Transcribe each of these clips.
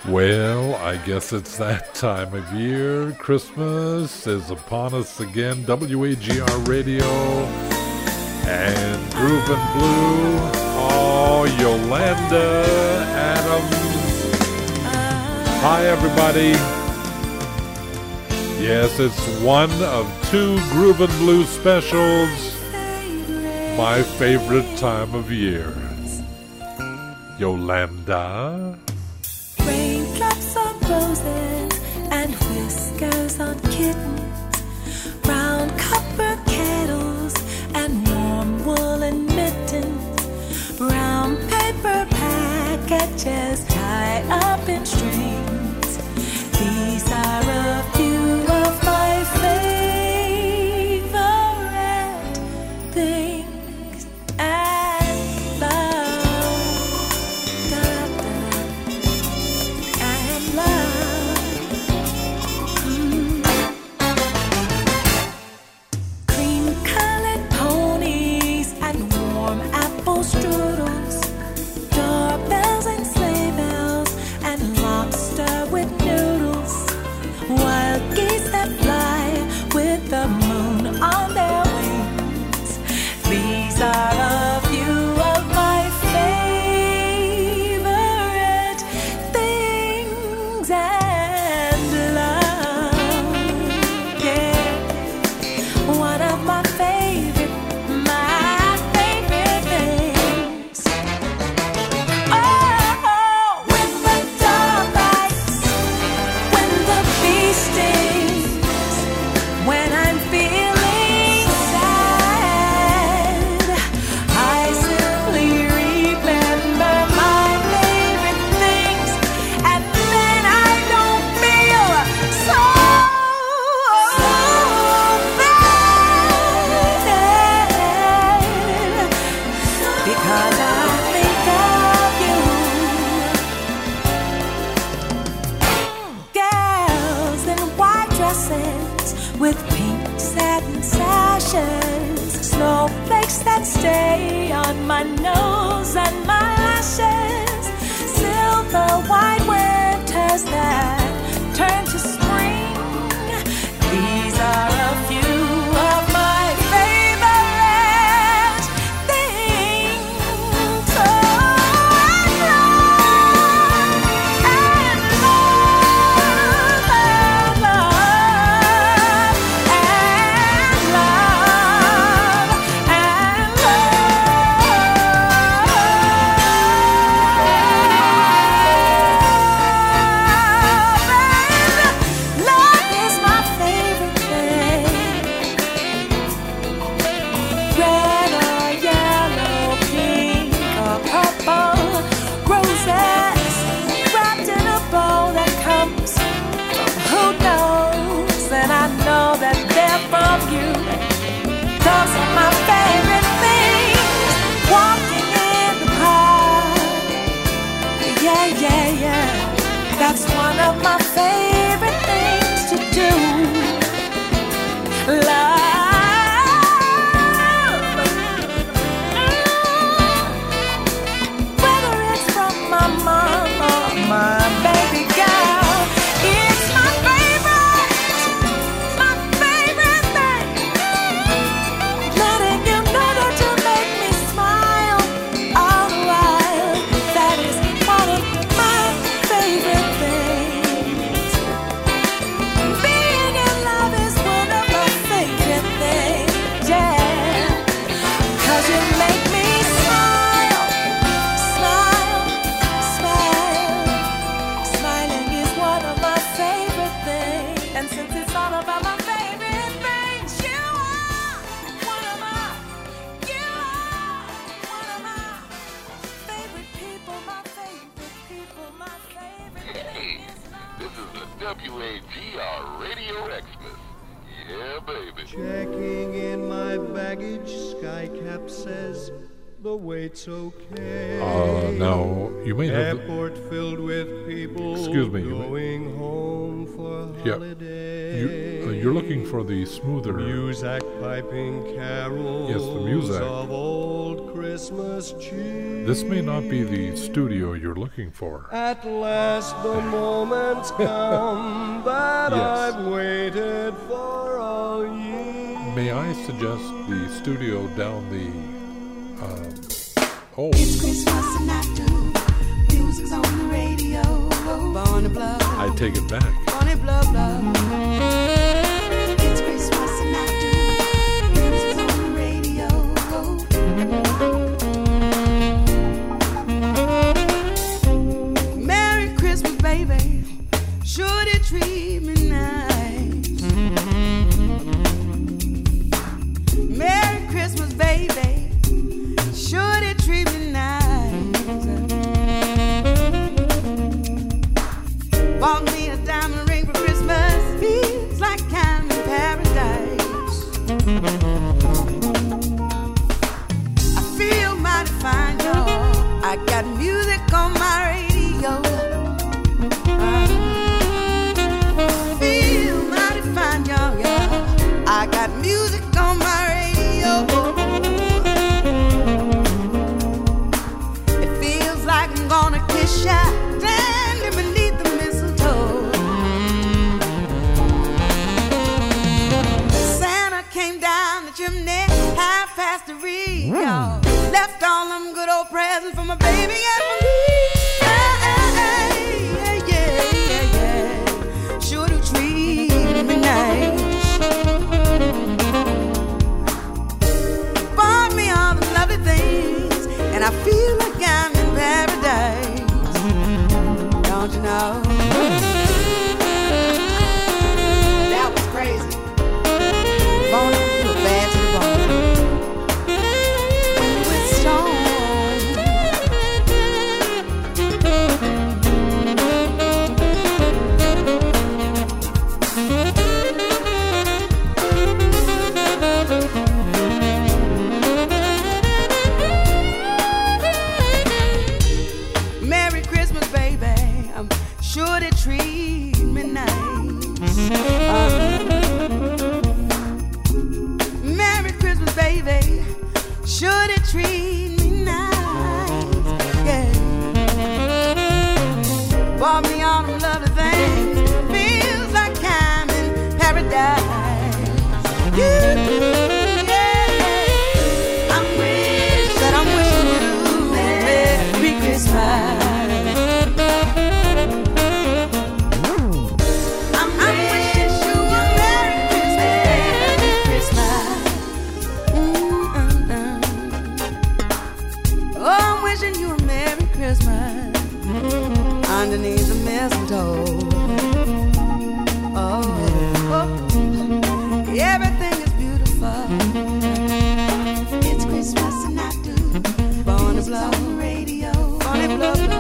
Well, I guess it's that time of year. Christmas is upon us again. WAGR Radio and Groove and Blue. Oh, Yolanda Adams. Hi, everybody. Yes, it's one of two Groove and Blue specials. My favorite time of year. Yolanda. Raindrops on roses and whiskers on kittens, brown copper kettles and warm woolen mittens, brown paper packages tied up in strings. These are a few of my favorite things and love. Cream-colored ponies and warm apple strudels, doorbells and sleigh bells and lobster with noodles, wild geese that fly with the moon on their wings. These are a few of my favorite things and love. Yeah, one of my favorite things. Oh, when the dog bites, when the bee stings, when I'm feeling sad, I simply remember my favorite things, and then I don't feel so bad, because I think of you. Girls in white dresses with pink satin sashes, snowflakes that stay on my nose and my lashes, silver white winters that turn to spring. These are a few of my favorite things. Oh, and love, and love, and love, and love, and love. Love is my favorite thing. Red or yellow, pink or purple, roses wrapped in a bow that comes from who knows, and I know that they're from you. Those are my favorite things. Walking in the park, yeah, yeah, yeah. That's one of my favorite things to do. Love. Whether it's from my mom or my baby girl, it's my favorite thing. Letting you know that you make me smile all the while. That is one of my favorite things. Being in love is one of my favorite things, yeah. 'Cause you make me smile, smile, smile. Smiling is one of my favorite things. And since it's all about my favorite things, you are one of my favorite people, my favorite people, my favorite Hey, things. this is the WAGR Radio Xmas. Yeah, baby. Checking in my baggage, Skycap says the wait's okay. Now, you may have... Airport filled with people Excuse me, you may- going home for Yeah. holiday. You're looking for the smoother... Muzak piping carols Yes, the Muzak. of old Christmas Christmas cheer. This may not be the studio you're looking for. At last the moment's come that Yes. I've waited for all year. May I suggest the studio down the... It's Christmas and I do. Music's on the radio. Born to blow. I take it back. Born to blow, blow. It's Christmas and I do. Music's on the radio. Merry Christmas, baby. Sure they treat me nice. Merry Christmas, baby. Sure they treat me nice. Bought me a diamond ring for Christmas. Feels like I'm in paradise. I feel mighty fine, y'all. I got music on my radio. Feel mighty fine, y'all, yeah. I got music on my radio. It feels like I'm gonna kiss ya, standing beneath the mistletoe. Santa came down the chimney, half past 3, y'all. Left all them good old presents for my baby and for me. Yeah. Sure to treat me nice. Bought me all the lovely things, and I feel like I'm in paradise. Don't you know? That was crazy. Born you were bad to the bone. When you were strong. Merry Christmas, baby. I'm sure they treat me nice. Merry Christmas, baby. Sure they treat me nice. Yeah. Bought me all them lovely things. Feels like I'm in paradise. Yeah. I'm wishing you Merry Christmas. I'm wishing you a Merry Christmas. Oh, I'm wishing you a Merry Christmas underneath the mistletoe. Oh, everything is beautiful. It's Christmas and I do. Born to blow radio. Born to blow, blow.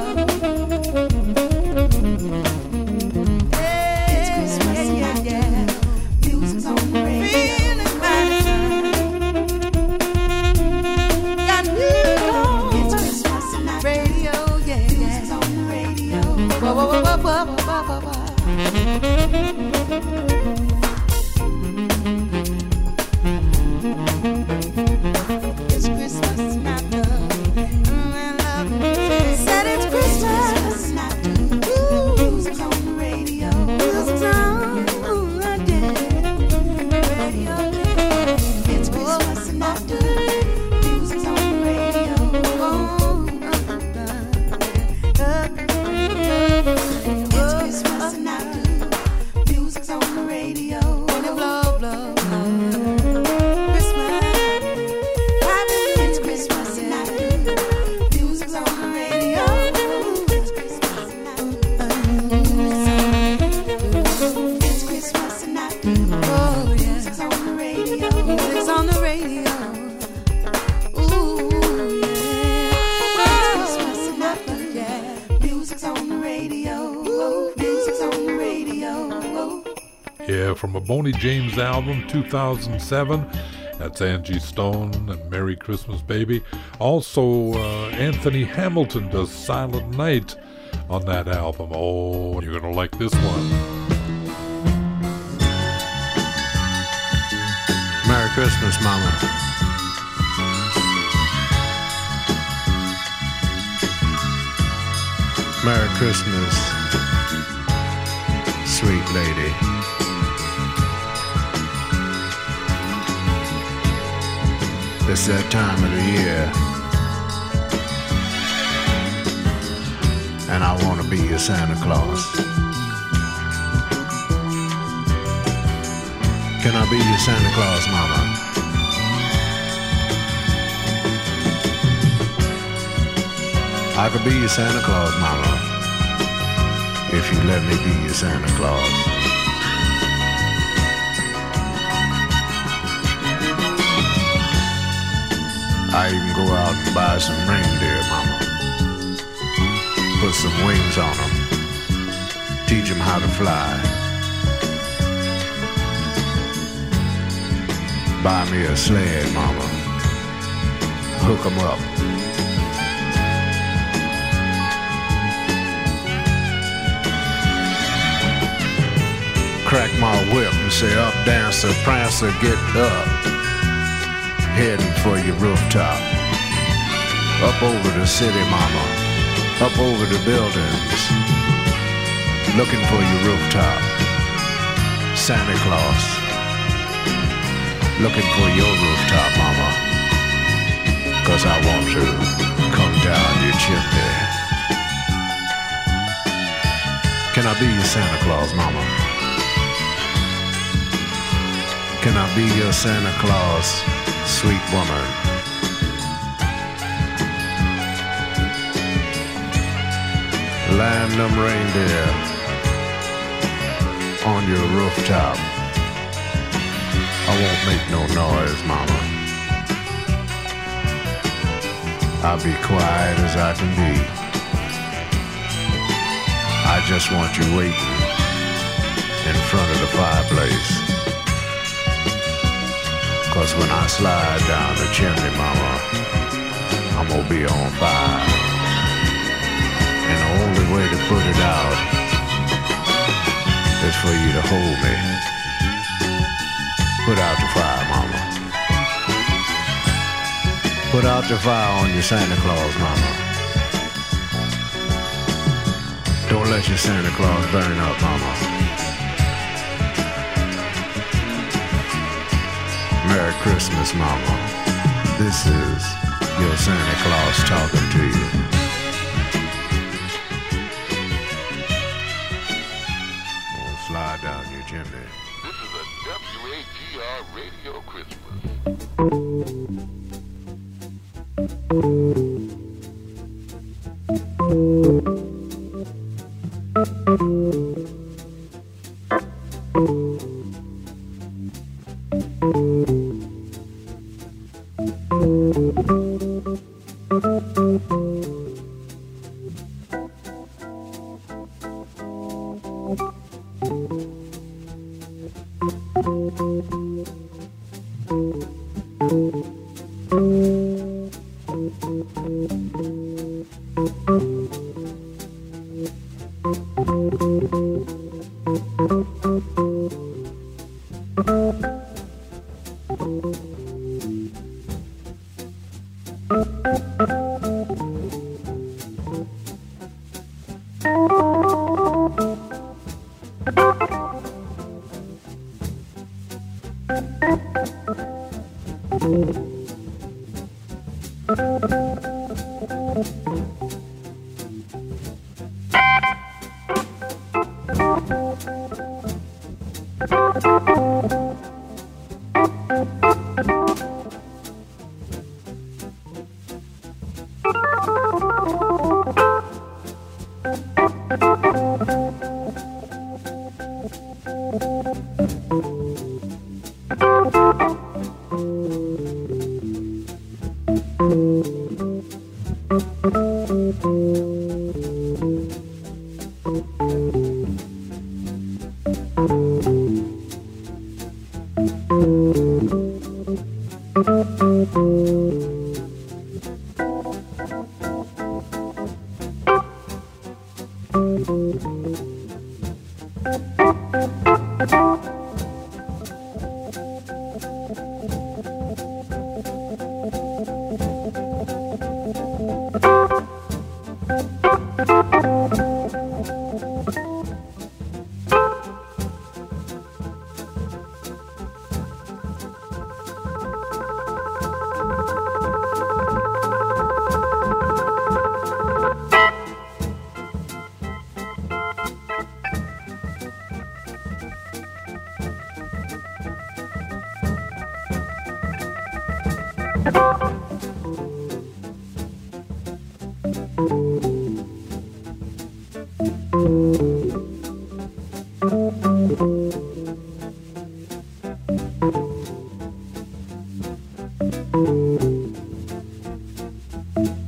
It's Christmas, yeah. Music's on the radio. Feeling mighty fine. Got music on. It's Christmas and I do. Radio, yeah. Music's on the radio. Whoa, whoa, whoa, whoa, whoa, whoa, whoa, whoa. It's Christmas and I do. Said it's Christmas and I do. Music's on the radio. Music's on, yeah. Radio, yeah. It's Christmas and I do. Music's on the radio. It's Christmas and I do. Music's on the radio. Blow, blow, blow. Christmas. It's Christmas and I do. Music's on the radio. It's Christmas and I do. It's Christmas and I do. Oh, yeah. Music's on the radio. Music's on the radio. Ooh, yeah. It's Christmas and I do. Yeah. Music's on the radio. Music's on the radio. Yeah, from a Boney James album, 2007. That's Angie Stone and Merry Christmas Baby. Also, Anthony Hamilton does Silent Night on that album. Oh, you're going to like this one. Merry Christmas, Mama. Merry Christmas, sweet lady. It's that time of the year, and I want to be your Santa Claus. Can I be your Santa Claus, mama? I could be your Santa Claus, mama, if you let me be your Santa Claus. I even go out and buy some reindeer, mama. Put some wings on them. Teach them how to fly. Buy me a sled, mama. Hook them up. Crack my whip and say, up, dancer, prancer, get up. Heading for your rooftop. Up over the city, mama. Up over the buildings. Looking for your rooftop. Santa Claus. Looking for your rooftop, mama. 'Cause I want to come down your chimney. Can I be your Santa Claus, mama? Can I be your Santa Claus, sweet woman? Land them reindeer on your rooftop. I won't make no noise, mama. I'll be quiet as I can be. I just want you waiting in front of the fireplace. 'Cause when I slide down the chimney, mama, I'm gonna be on fire. And the only way to put it out is for you to hold me. Put out the fire, mama. Put out the fire on your Santa Claus, mama. Don't let your Santa Claus burn up, mama. Merry Christmas, mama. This is your Santa Claus talking to you. Gonna slide down your chimney. This is a WAGR Radio Christmas.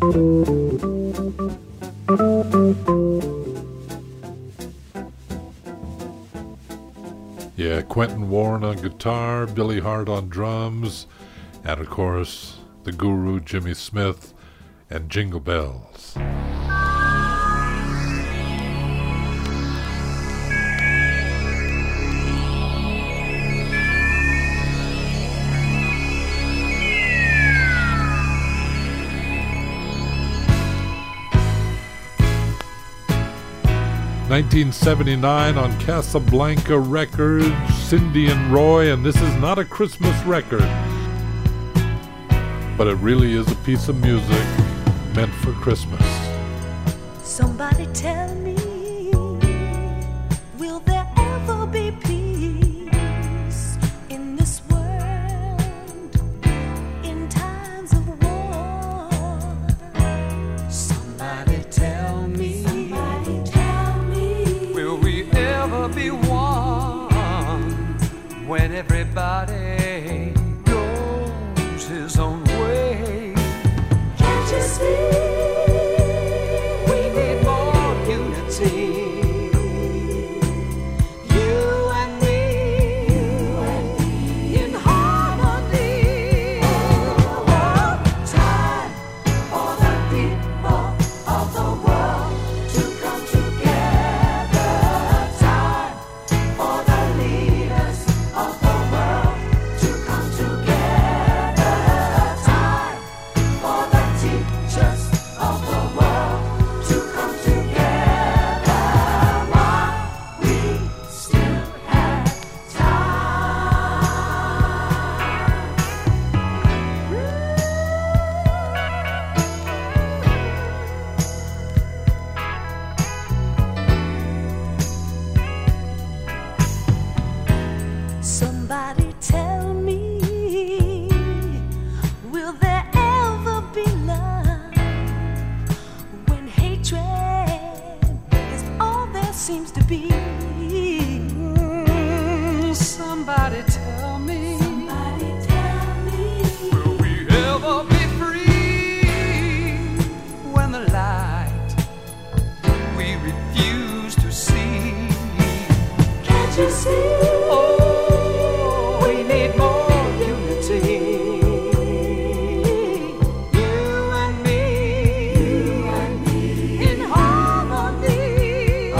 Yeah, Quentin Warren on guitar, Billy Hart on drums, and of course, the guru Jimmy Smith and Jingle Bells. ...1979 on Casablanca Records, Cindy and Roy, and this is not a Christmas record, but it really is a piece of music meant for Christmas. Somebody tell me, will there ever be peace in this world in times of war? Somebody tell me, will we ever be one when everybody goes his own way? Can't you see? We need more unity. You and me in harmony. Time for the people of the world to come together. Time for the leaders of the world to come together. Time for the teachers of the world to come together. While we still have Somebody tell me, will there ever be love when hatred is all there seems to be? Somebody tell me, will we ever be free when the light we refuse to see? Can't you see? Oh, we need more unity. You and me in harmony.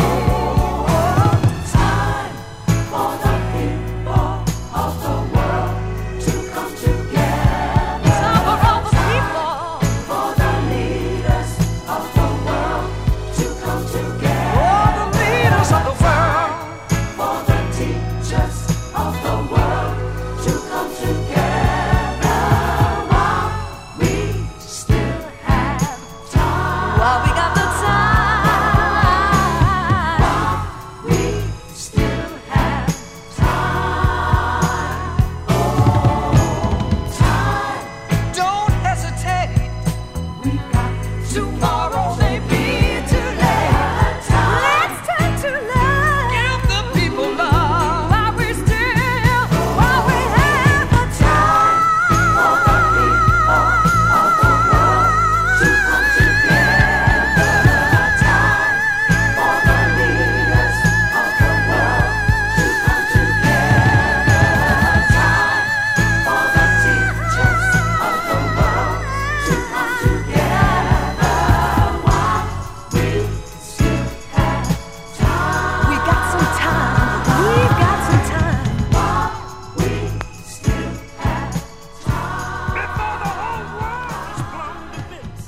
Time for the people of the world to come together. Time for all the people. For the leaders of the world to come together. All the leaders of the world. For the teachers of the world to come together. While we still have time. While we got the time. We still have time. Time. Don't hesitate. We've got Tomorrow may be too late. Let's turn to love. Give the people love while we have the time. For the people of the world to come together. Time for the leaders of the world to come together. Time for the teachers of the world to come together. While we still have time. We got some time. We've got some time. While we still have time. Before the whole world's blown to bits.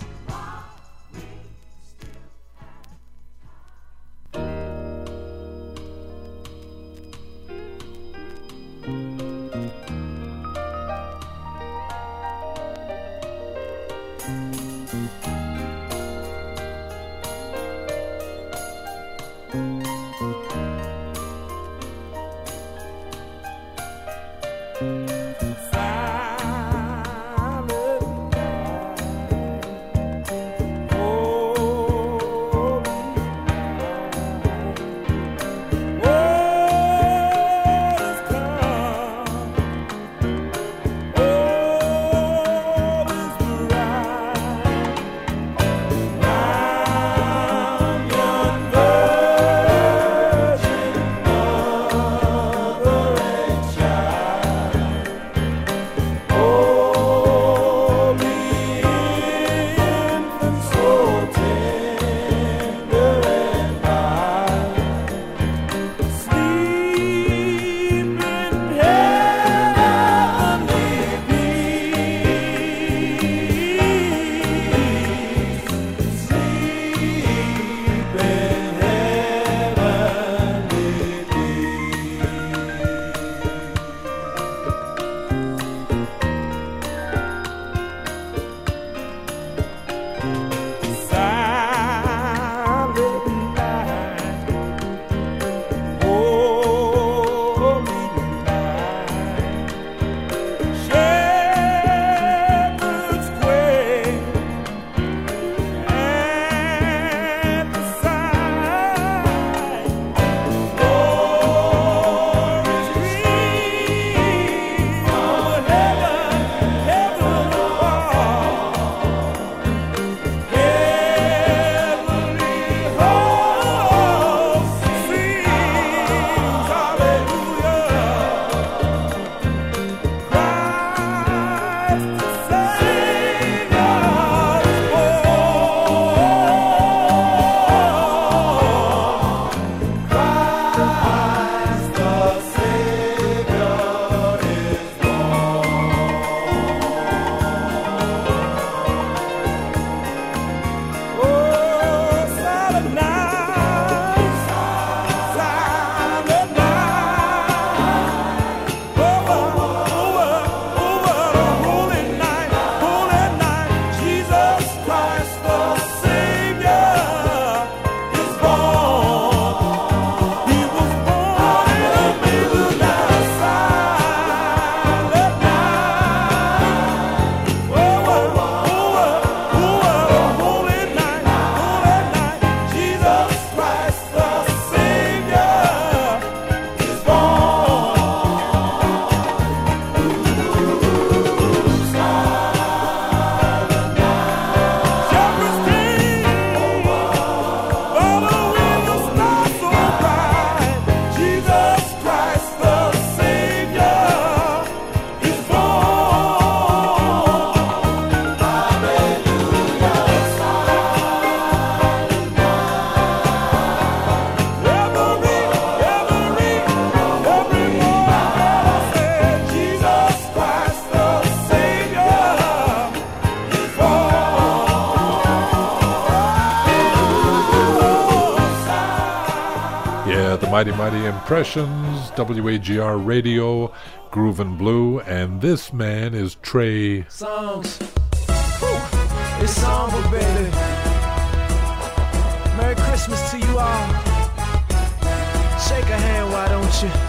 Mighty Mighty Impressions, WAGR Radio, Groovin' Blue, and this man is Trey. Songs. Whew. It's samba, baby. Merry Christmas to you all. Shake a hand, why don't you?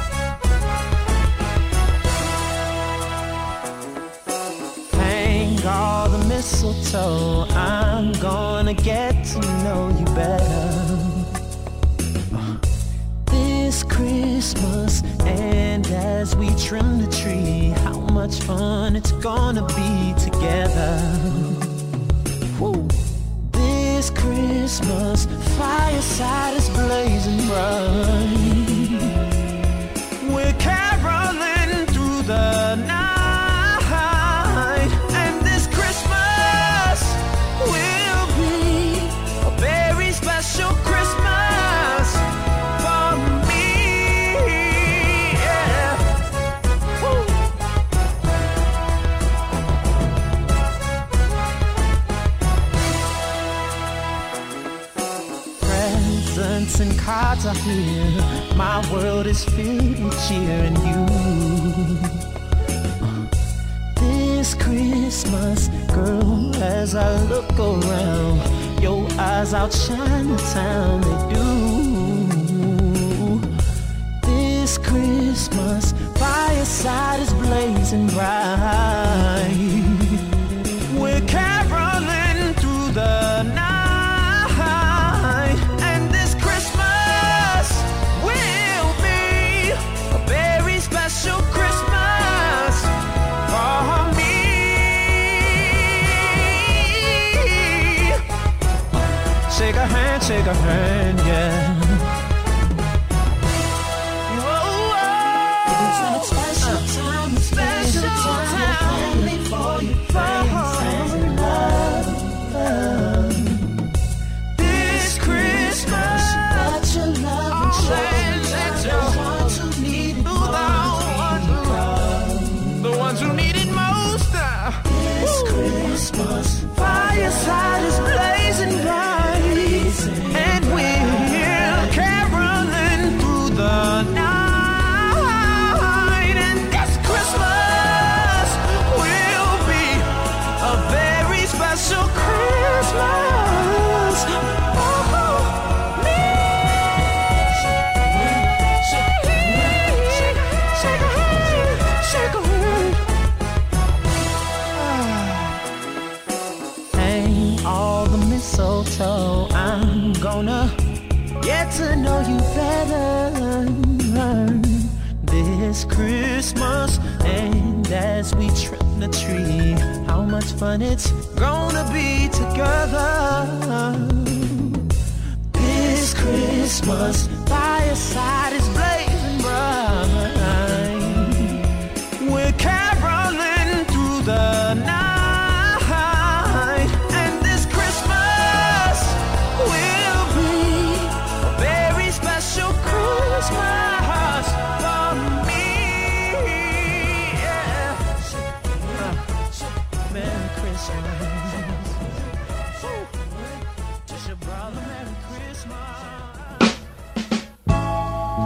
Hang all the mistletoe. I'm gonna get to know you better this Christmas. And as we trim the tree, how much fun it's gonna be together. Woo. This Christmas, fireside is blazing bright. We're caroling through the night, and this Christmas will be a very special Christmas for me. Yeah. Woo. Presents and cards are here. My world is filled with cheer and you. This Christmas, girl, as I look around, your eyes outshine the town, they do. This Christmas, fireside is blazing bright. We're caroling through the night, and this Christmas will be a very special Christmas for me. Shake a hand, yeah. It's that special time, special time for you, friends and love. This Christmas, let your love and show the ones who need it most. The ones who need it most. This Christmas, fireside is blazing bright, and we're caroling through the night. And this Christmas will be a very special Christmas for me. Shake a hand, shake a hand. Hang all the mistletoe. I'm gonna get to know you better this Christmas. And as we trim the tree, how much fun it's gonna be together. This Christmas, fireside is blazing bright. We're caroling through the night, and this Christmas will be a very special Christmas for me. Yeah. Merry Christmas. Just your brother, Merry Christmas.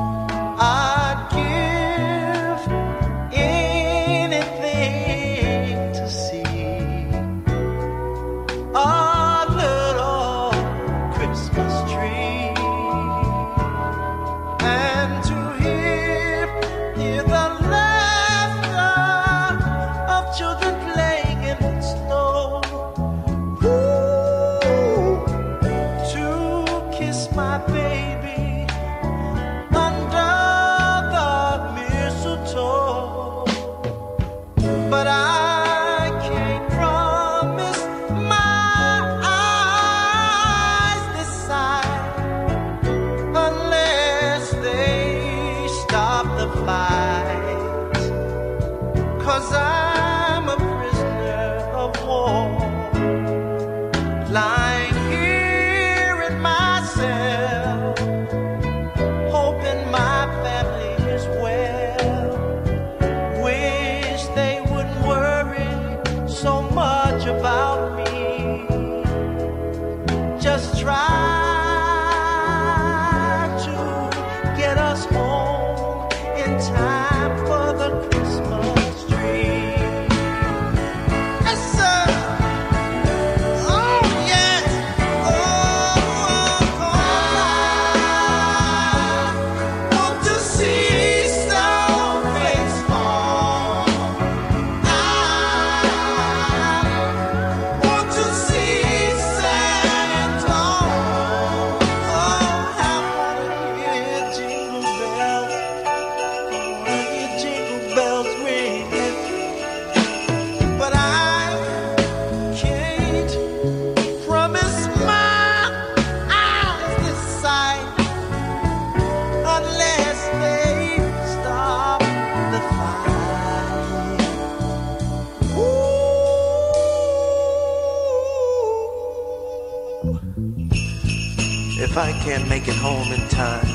if I can't make it home in time,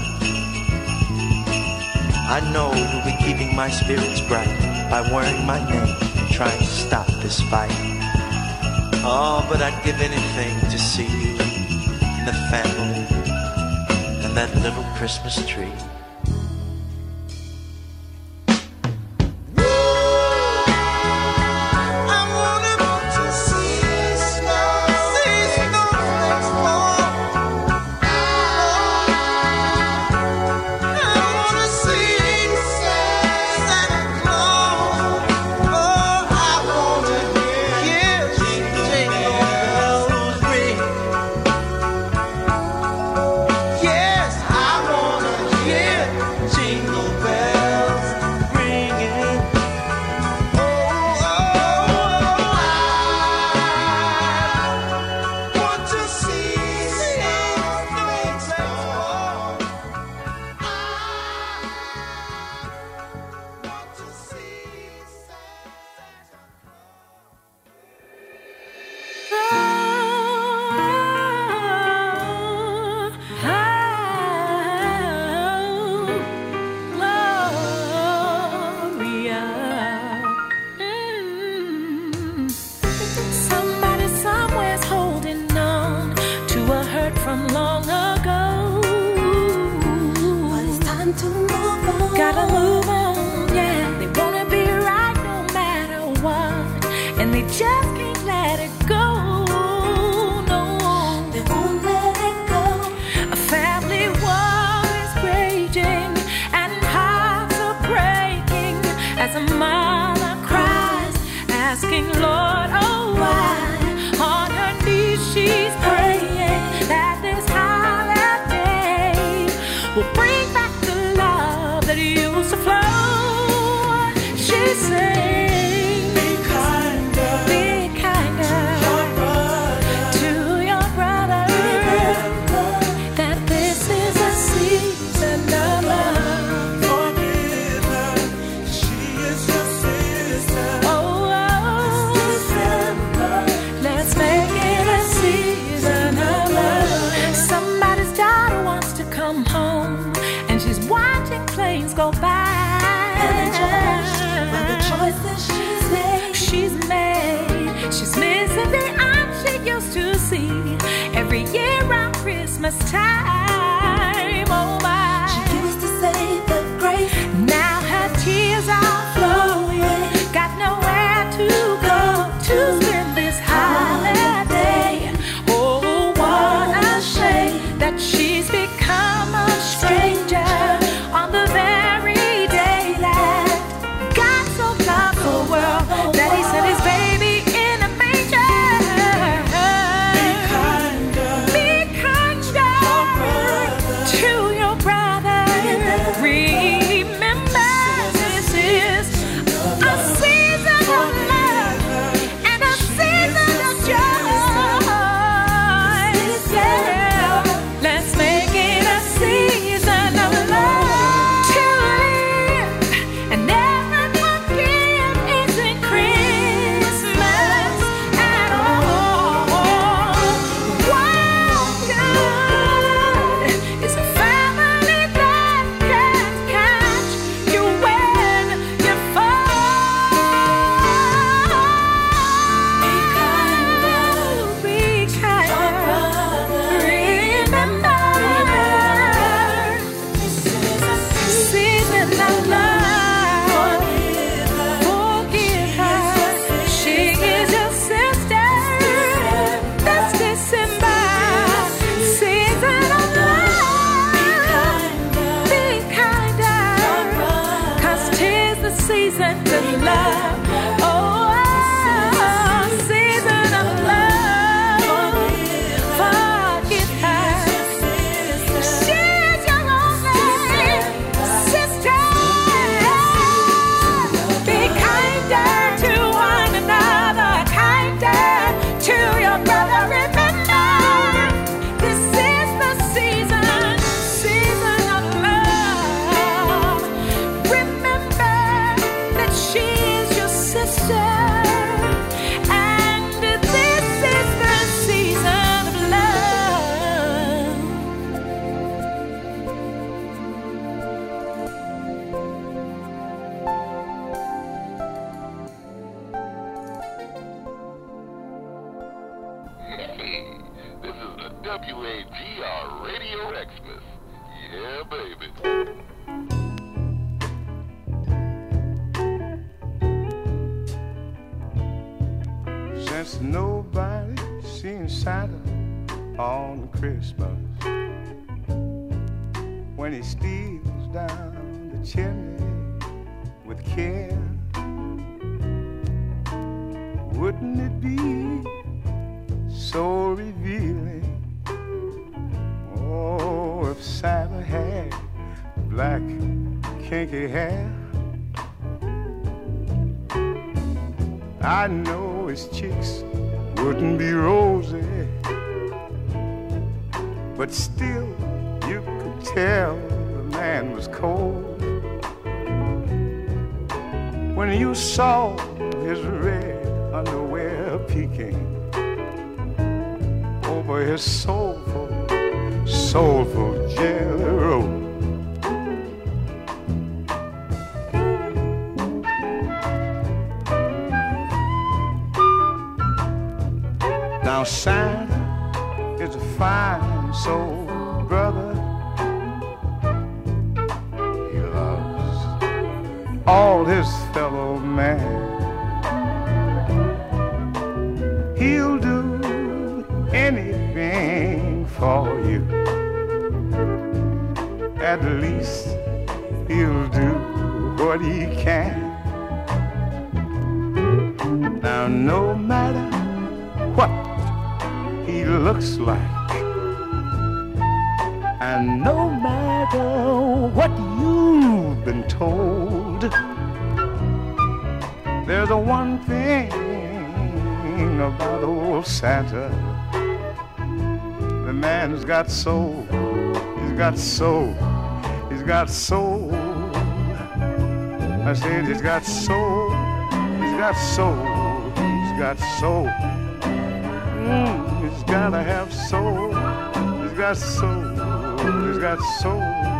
I know you'll be keeping my spirits bright by wearing my name and trying to stop this fight. Oh, but I'd give anything to see you and the family and that little Christmas tree. Be kind, WAGR Radio Xmas. Yeah, baby. Since nobody seen Santa on Christmas, when he steals down the chimney with care, wouldn't it be so revealing? Oh, if Santa had black kinky hair, I know his cheeks wouldn't be rosy, but still you could tell the man was cold when you saw his red underwear peeking over his soulful jelly roll. Now Santa is a fine soul brother. He loves all his fellow man. He'll do anything for you. At least he'll do what he can. Now no matter what he looks like, and no matter what you've been told, there's a one thing about old Santa. The man's got soul, he's got soul, he's got soul. I said he's got soul, he's got soul, he's got soul. He's gotta have soul. He's got soul. He's got soul.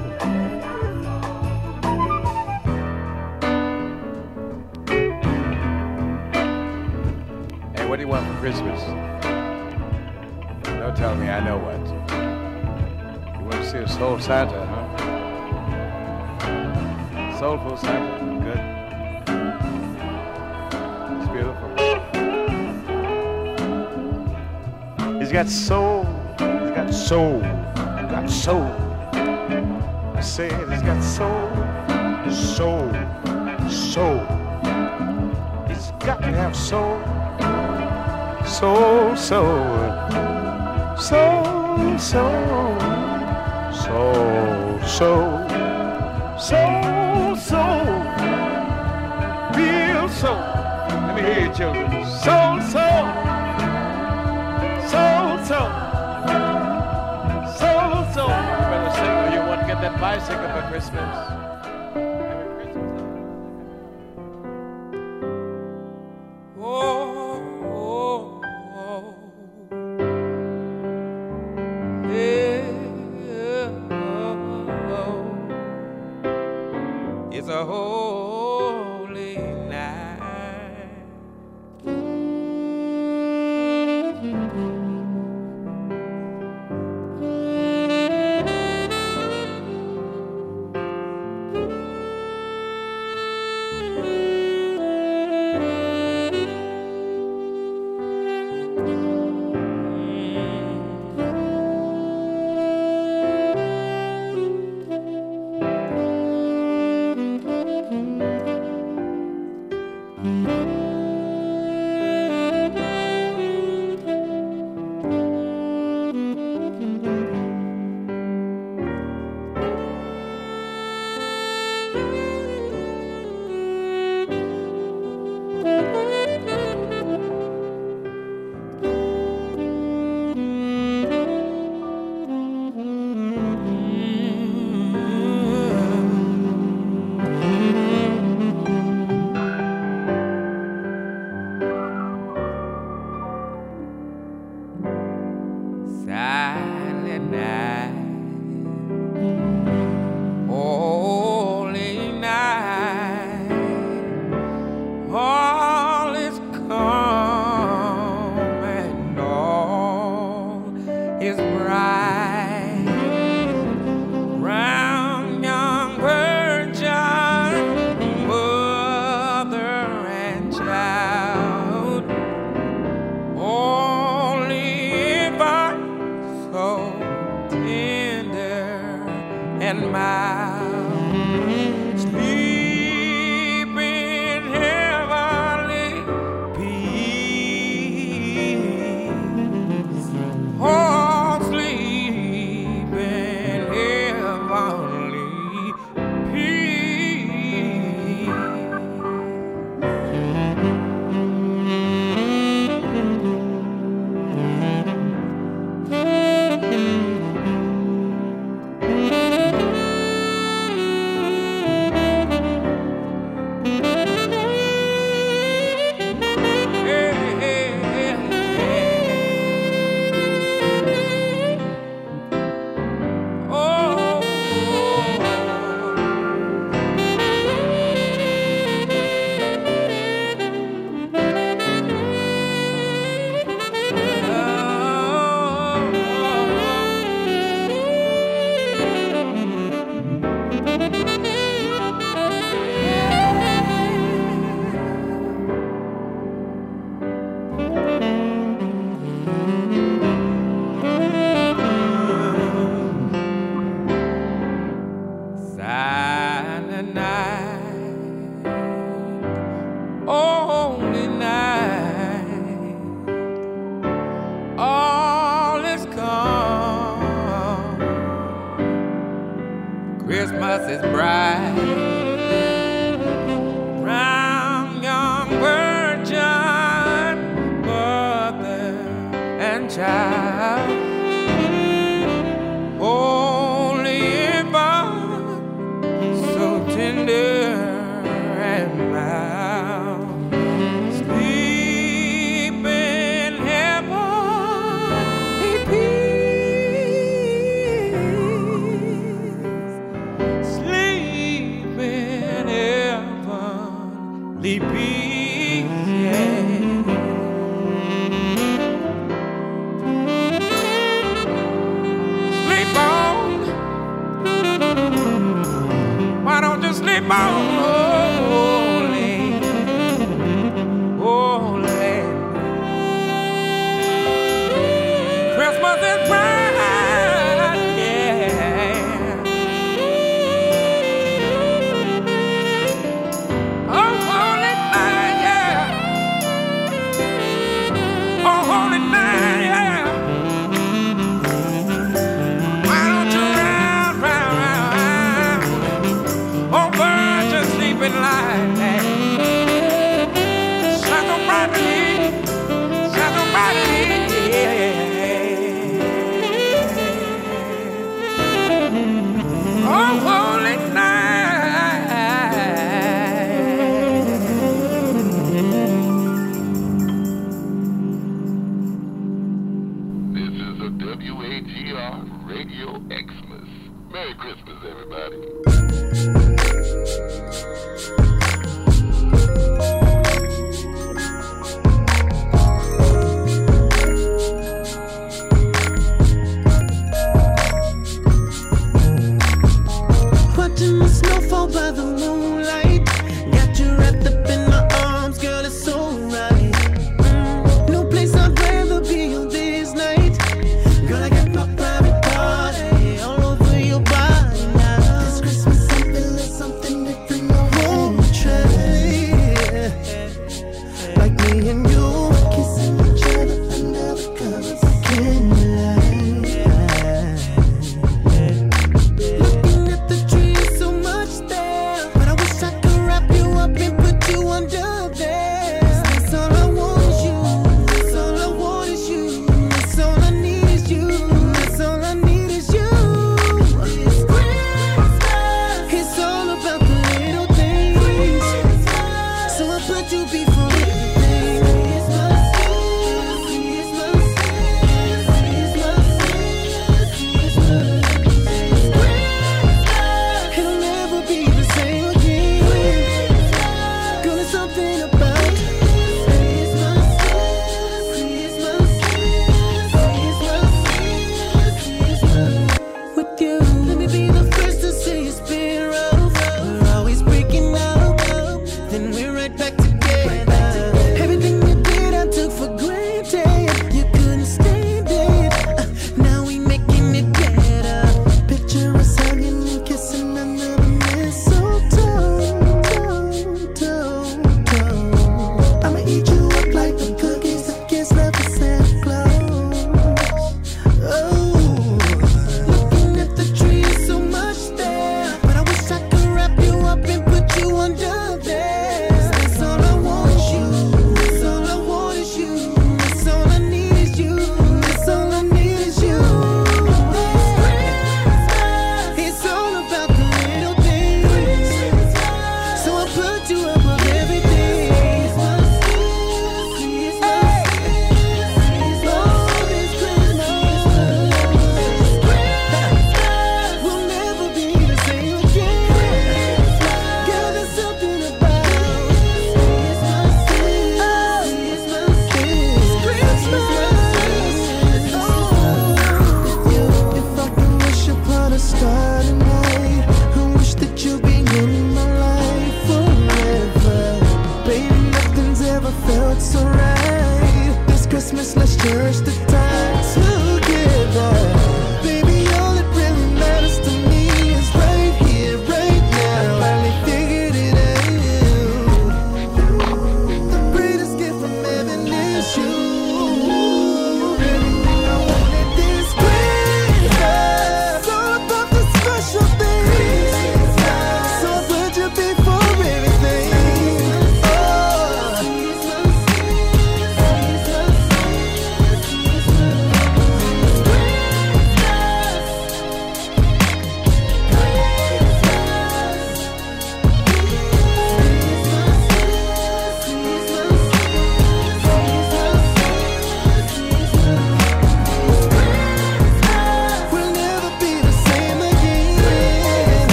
Hey, what do you want for Christmas? Don't tell me, I know what. You want to see a soul Santa, huh? Soulful Santa, good. It's beautiful. He's got soul. He's got soul. He's got soul. I said he's got soul. Soul. Soul. He's got to have soul. Soul. Soul. Soul. Soul. Soul. Soul. Soul. Soul. Real soul. Let me hear you, children. Soul. Soul. Soul, soul, soul, soul. You better sing or you won't get that bicycle for Christmas. It's a holy night. is bright round young virgin, mother and child. Only if I so tender and mild, sleep in heavenly peace. Oh, sleep in heavenly peace. Silent night, only night, all is calm. Christmas is bright, round young virgin, mother and child. Only if I so tender and mild, sleep in heavenly peace. Sleep in heavenly peace. Yeah. Sleep on. Why don't you sleep on, holy, holy? Christmas is bright, yeah. Oh, holy night, yeah. Oh, holy night, yeah. Why don't you round, round, round? Oh, virgin sleeping light, shine so brightly, shine so brightly, yeah. Oh, holy night. This is a WAGR Radio Xmas. Merry Christmas, everybody. Watching the snow fall by the moonlight, got you wrapped up in my arms, girl, it's so right. No place I'd rather be on this night. Girl, I got my private party all over your body now. This Christmas I'm feeling something different.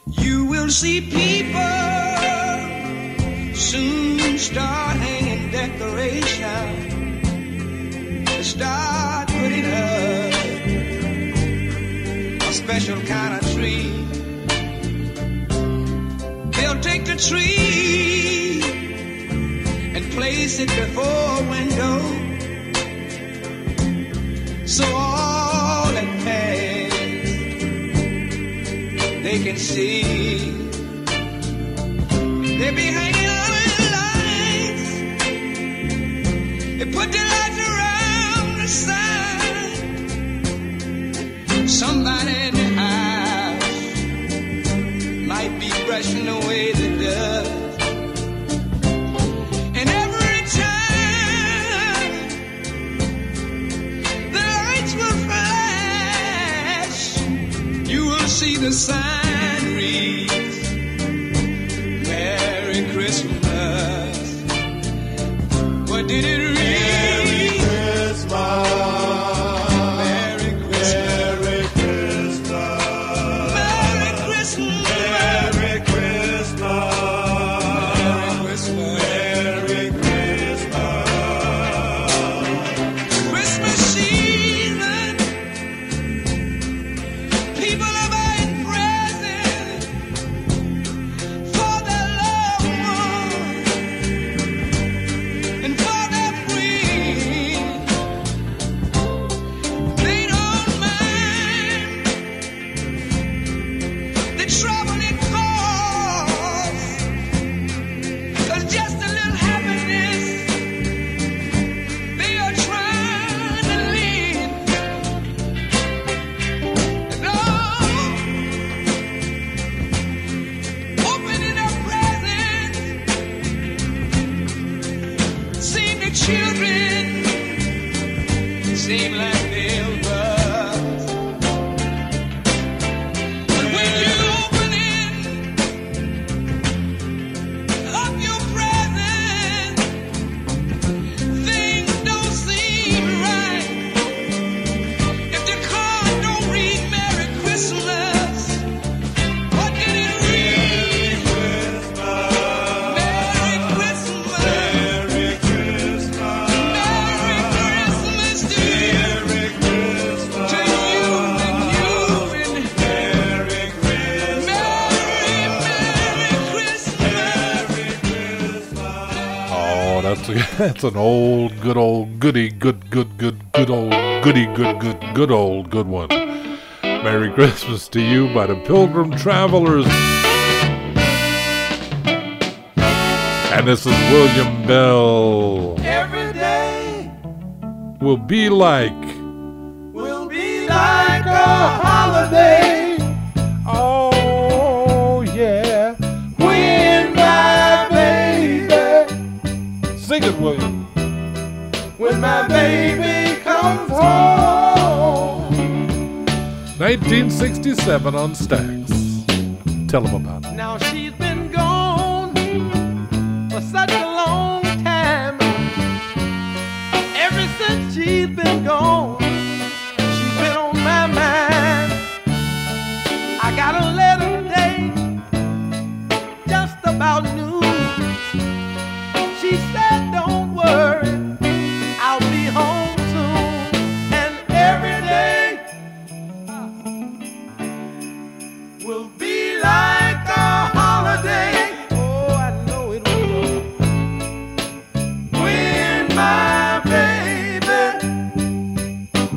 You will see people soon start hanging decorations, start putting up a special kind of tree. They'll take the tree and place it before a window, so all that pass they can see. They be hanging on with lights. They put the lights around the sign. Somebody in the house might be brushing away the dust. And every time the lights will flash, you will see the sign reads, Merry Christmas. What did it read? Merry Christmas. Merry Christmas. Merry Christmas. Merry Christmas. Merry Christmas. Christmas season, people are buying presents for their loved ones and for their friends. They don't mind the trouble it costs, 'cause just a little happiness they are trying to live. And opening up presents, seeing the children seem like they'll buzz. But when you open up your presents, things don't seem right. If the card don't read Merry Christmas, what did it read? Merry Christmas. Merry Christmas. Merry Christmas to you. Merry Christmas. To you and you and Merry Christmas. Merry Christmas. Oh, that's an old, good old goody, good old goody, good old good one. Merry Christmas to You by the Pilgrim Travelers. And this is William Bell. Every day Will be like. will be like a holiday. Oh, yeah. When my baby, Sing it, William. when my baby comes home. 1967 on Stax. Tell them about it. Now she's been gone for such a long time. Ever since she's been gone, she's been on my mind. I got a letter today, just about noon. She said, don't worry, I'll be home soon. And every day will be like a holiday. Oh, I know it will. When my baby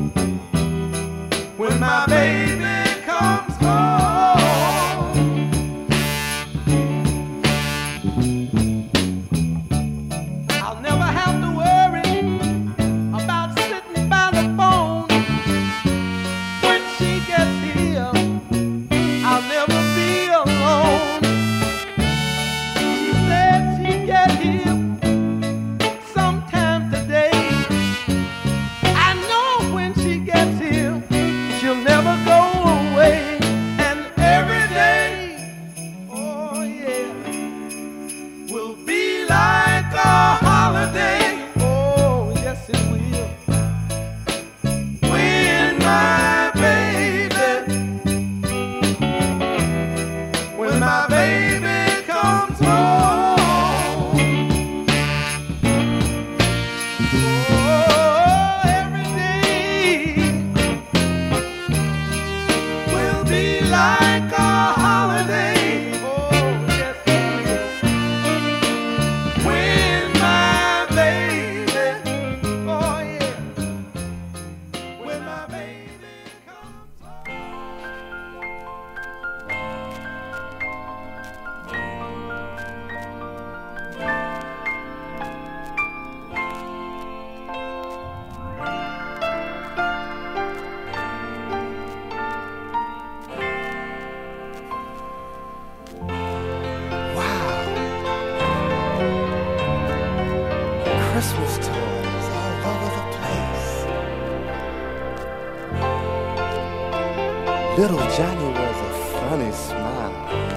Little Johnny was a funny smile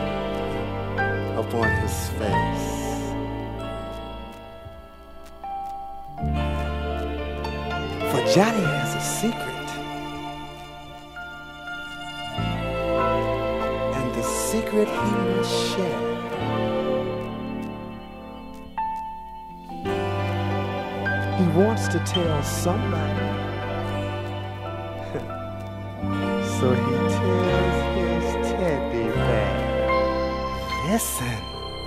upon his face. For Johnny has a secret, and the secret he must share. He wants to tell somebody. So he tells his teddy bear, listen.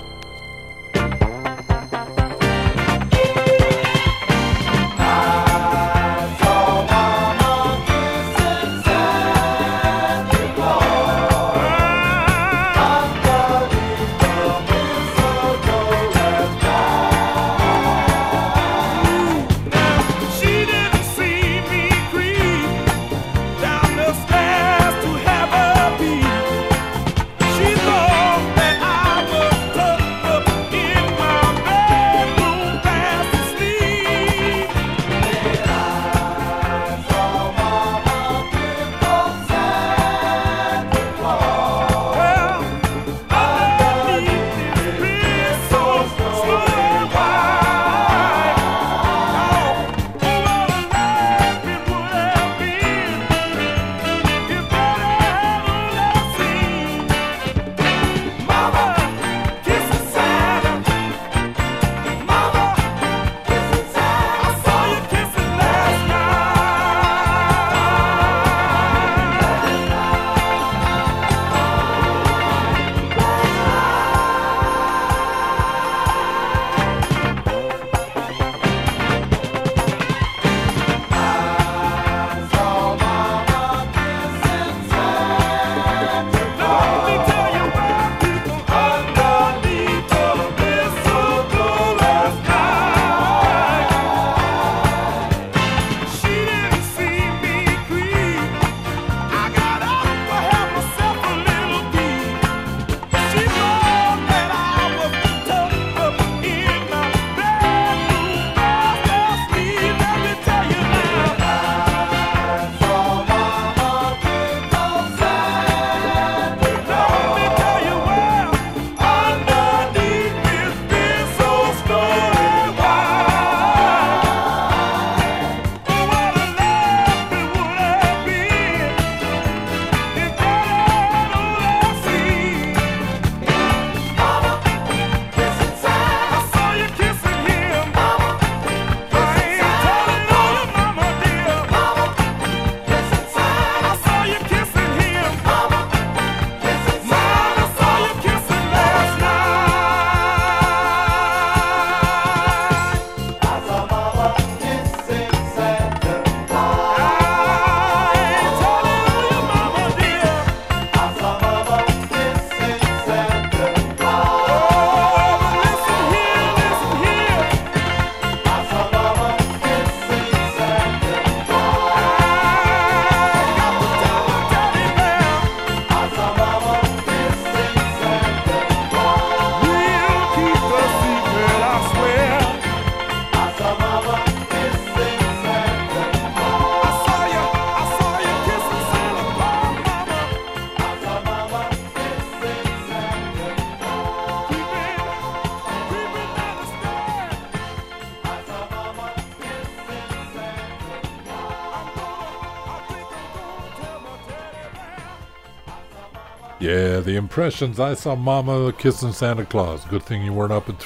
Yeah, the Impressions. I Saw Mama Kissing Santa Claus. Good thing you weren't up at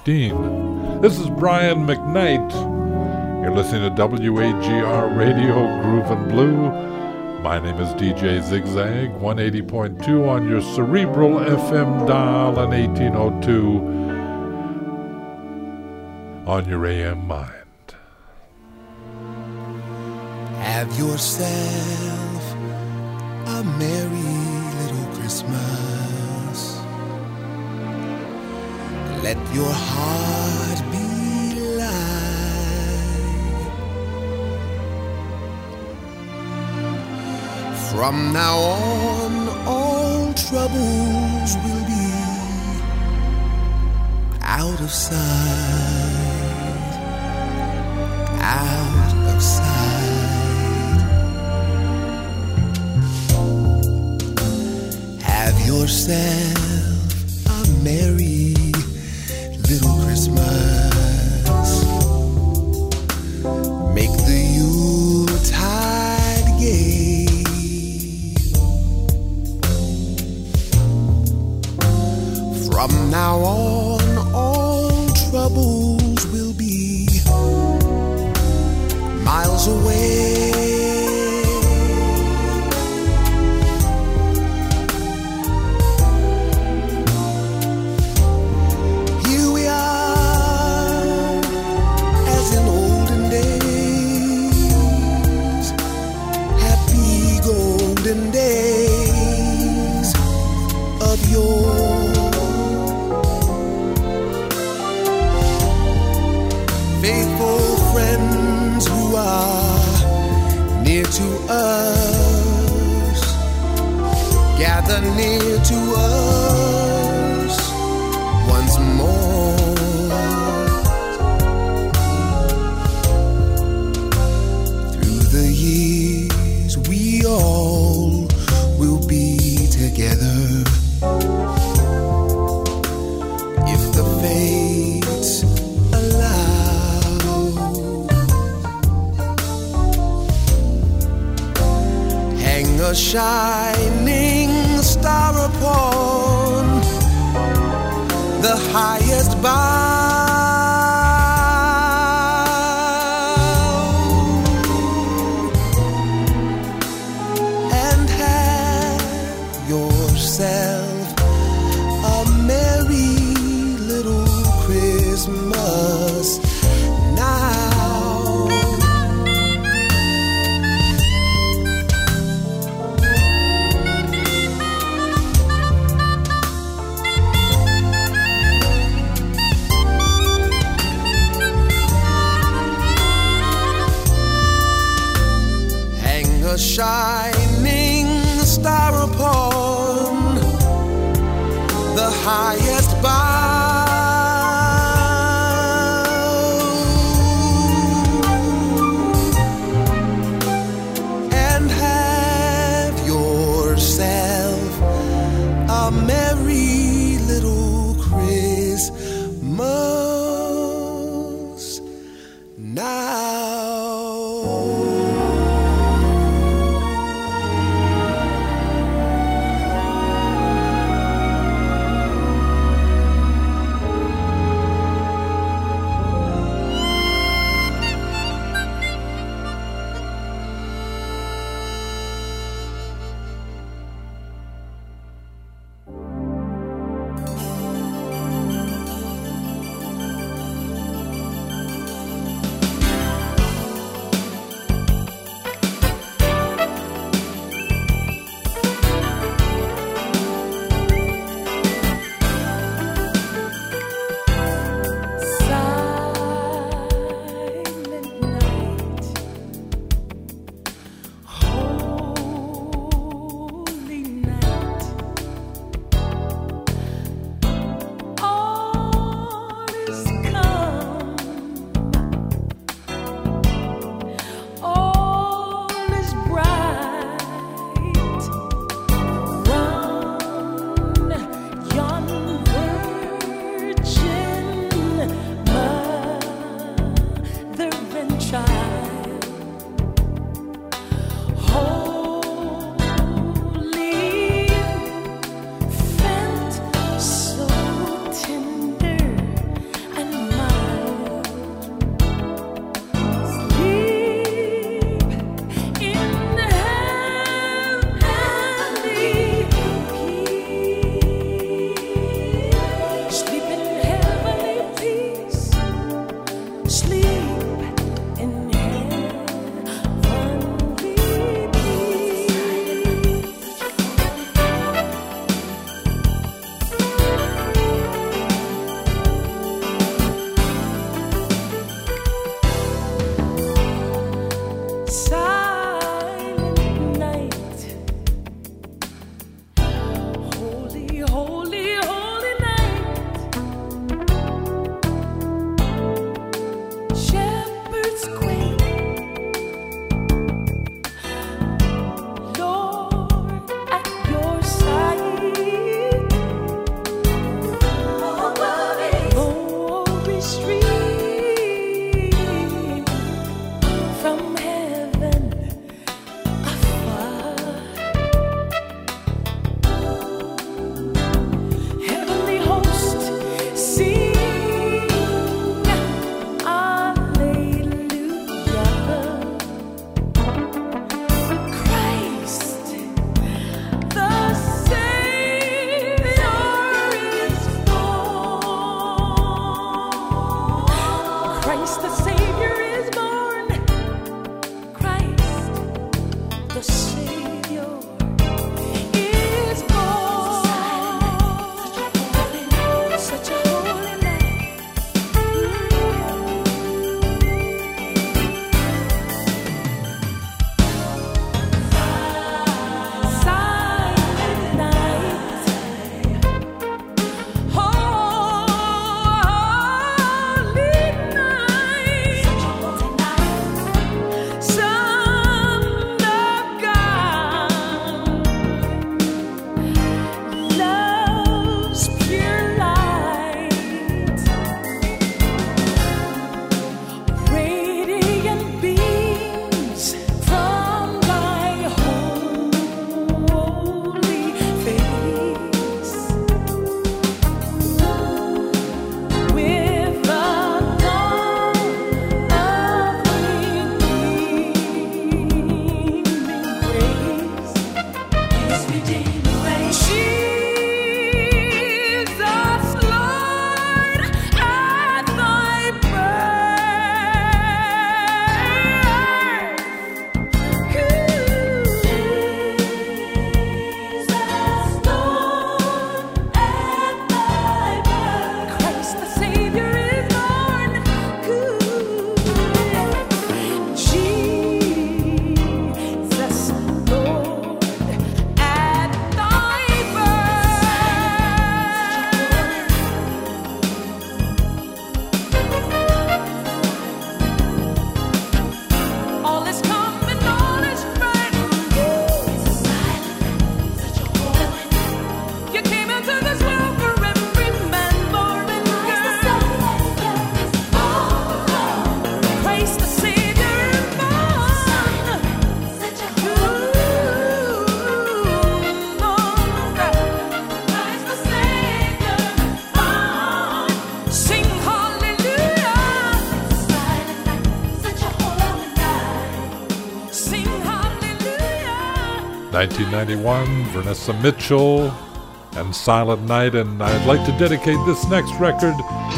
3:15. This is Brian McKnight. You're listening to WAGR Radio Groove and Blue. My name is DJ Zigzag, 180.2 on your Cerebral FM dial and 1802 on your AM mind. Have yourself a merry little Christmas. Let your heart be light. From now on, all troubles will be out of sight, out of sight. yourself a merry little Christmas. Make the Yuletide gay. From now on, all troubles will be miles away. Here we are, as in olden days, happy golden days of yore. Faithful friends who are near to us, gather near to us once more. Through the years we all will be together, if the fates allow. Hang a shining star upon the highest bough, and have yourself a merry little Christmas now. A shining star upon the highest bough, and have yourself a merry little Christmas now. Savior is born. Such a holy night. Silent night. Holy night. Son of God, love's pure light, radiant beams from thy holy face, with the dawn of redeeming grace, His redeeming grace. Jesus, Lord, at thy birth. Jesus, Lord, at thy birth. Christ the Savior is born. Jesus, Lord, at thy birth. All is come and all is bright. You came into this world for every man, boy, and girl. Christ the Savior is born. Christ the Savior born. Sing hallelujah. Such a holy night. Sing hallelujah. 1991, Vanessa Mitchell and Silent Night, and I'd like to dedicate this next record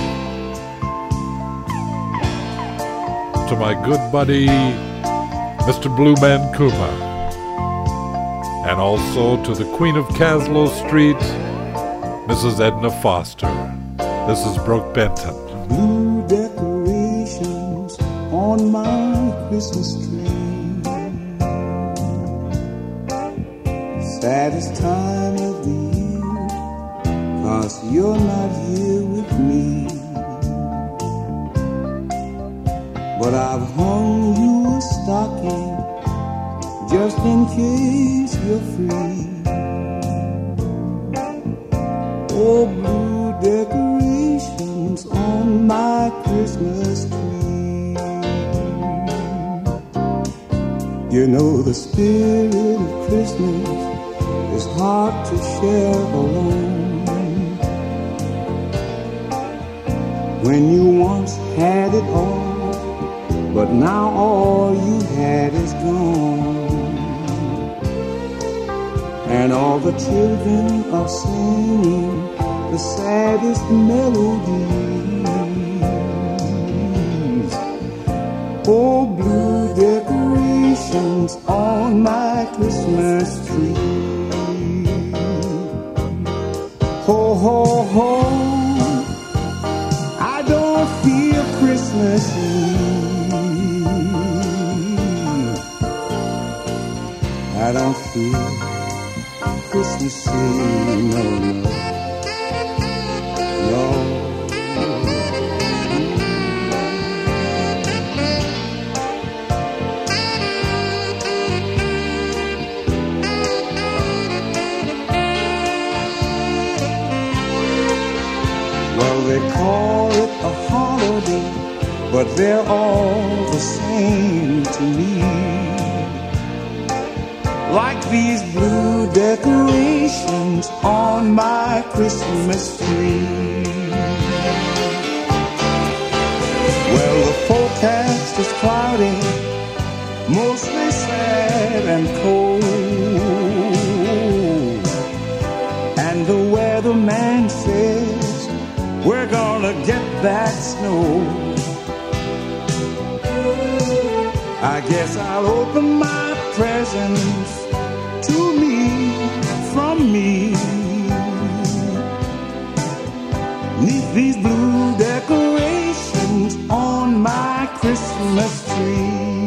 to my good buddy, Mr. Blue Man Kuma, and also to the Queen of Caslow Street, Mrs. Edna Foster. This is Brooke Benton. Blue decorations on my Christmas tree. Saddest time of the year, 'cause you're not here with me. But I've hung you a stocking just in case you're free. Oh, blue decorations on my Christmas tree. You know the spirit of Christmas is hard to share alone. When you once had it all, but now all you had is gone. And all the children are singing the saddest melodies. Oh, blue decorations on my Christmas tree. Ho, ho, ho, I don't feel Christmassy. I don't feel Christmassy, no, no, no. Well, they call it a holiday, but they're all the same to me. Like these blue decorations on my Christmas tree. Well, the forecast is cloudy, mostly sad and cold. And the weatherman says we're gonna get that snow. I guess I'll open my presents to me, from me. Neath these blue decorations on my Christmas tree.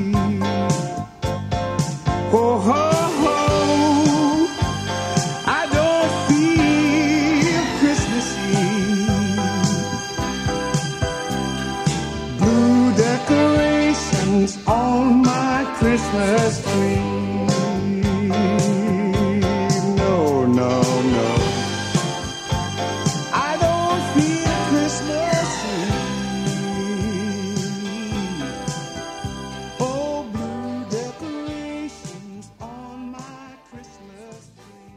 Oh, ho, ho, I don't feel Christmassy. Blue decorations on my Christmas tree. No, no, no, I don't feel Christmassy. Oh, blue decorations on my Christmas tree.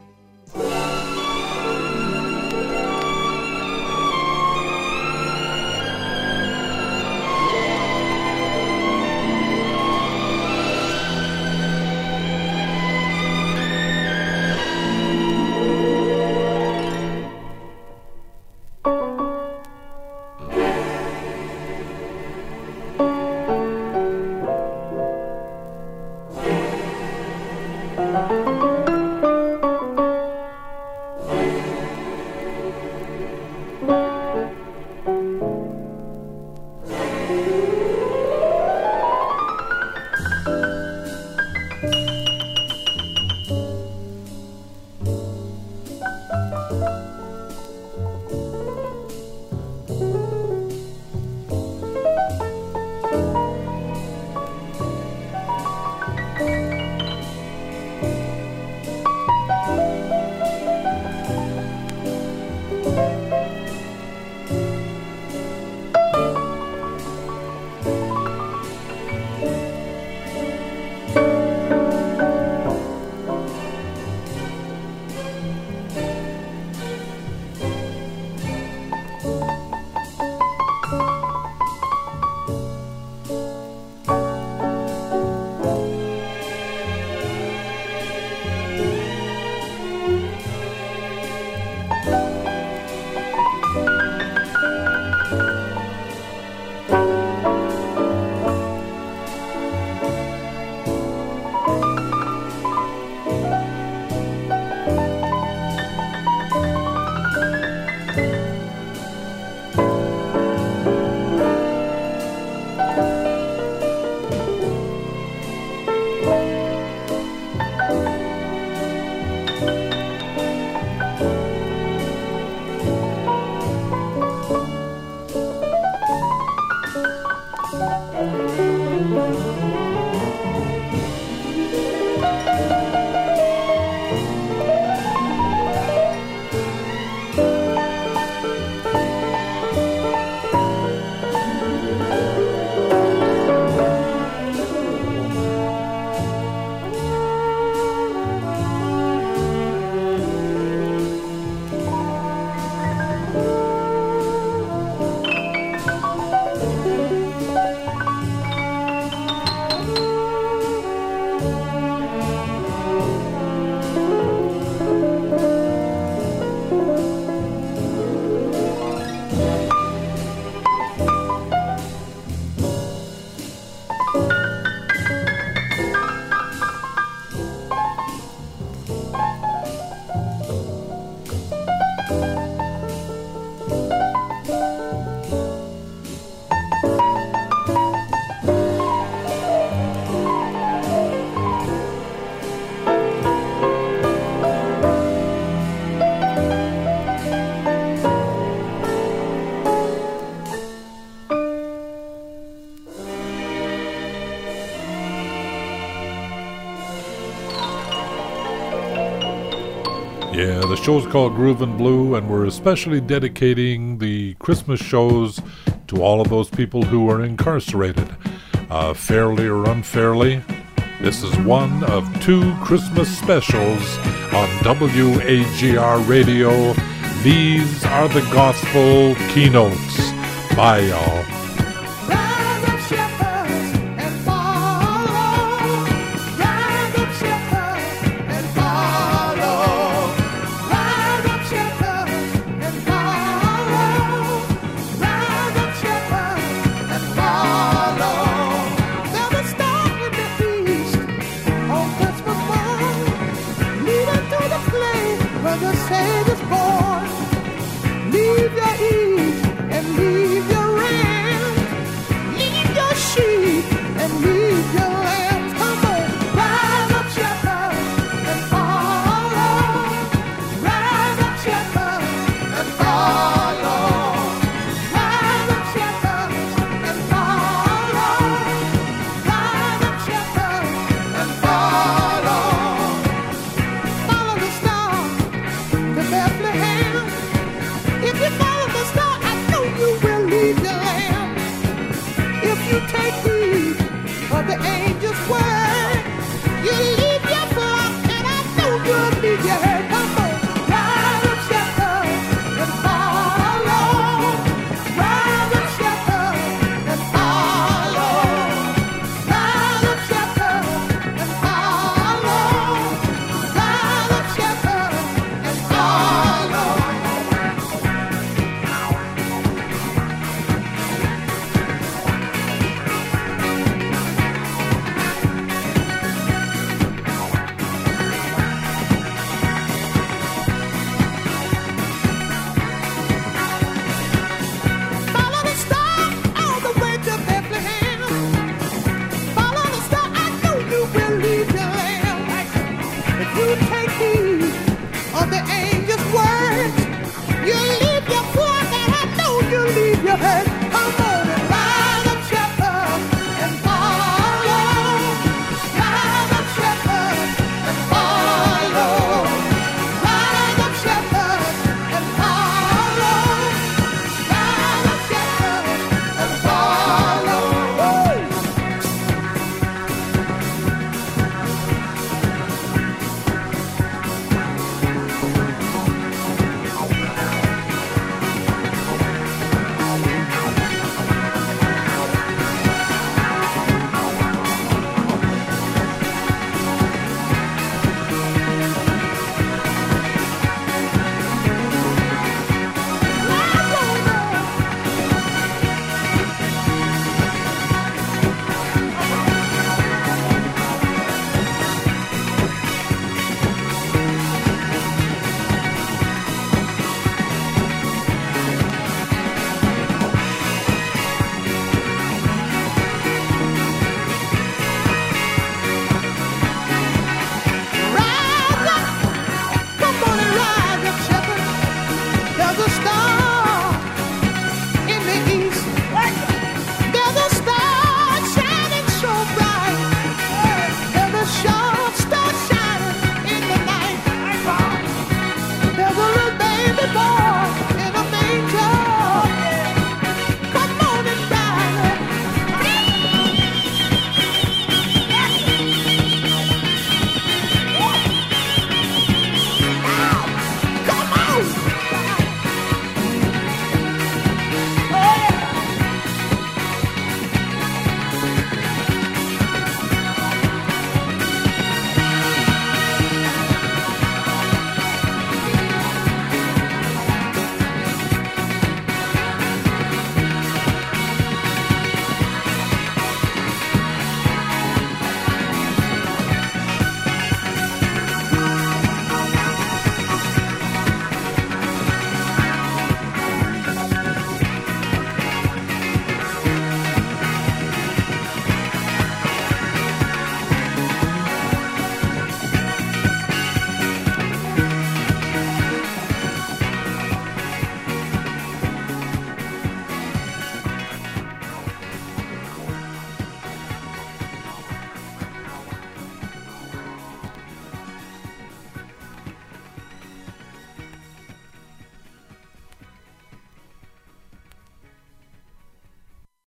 Yeah, the show's called Groovin' Blue, and we're especially dedicating the Christmas shows to all of those people who are incarcerated, fairly or unfairly. This is one of 2 Christmas specials on WAGR Radio. These are the gospel keynotes. Bye, y'all. Stop the Savior's born. Leave your ease.